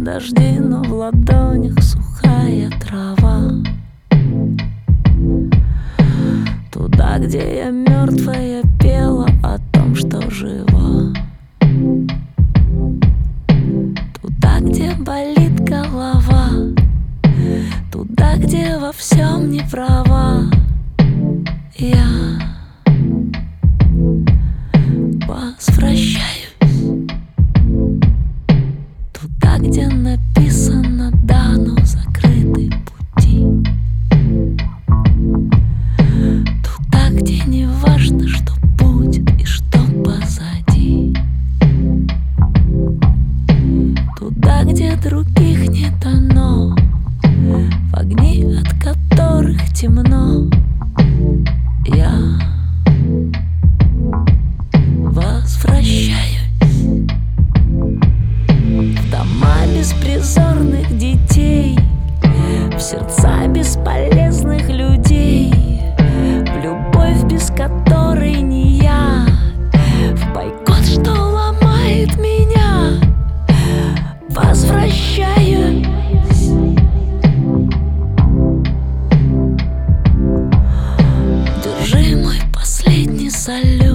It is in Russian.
дожди, но в ладонях сухая трава. Туда, где я мертвая, пела о том, что жива. Туда, где болит голова, туда, где во всем не права. Я возвращаюсь туда, где написано «да», но закрыты пути. Туда, где не важно, что будет и что позади. Туда, где других не дано, в огни, от которых темно. Я возвращаюсь в дома беспризорных детей, в сердца бесполезных людей, в любовь, без которой не я, в бойкот, что ломает меня. Возвращаюсь. Держи мой последний салют.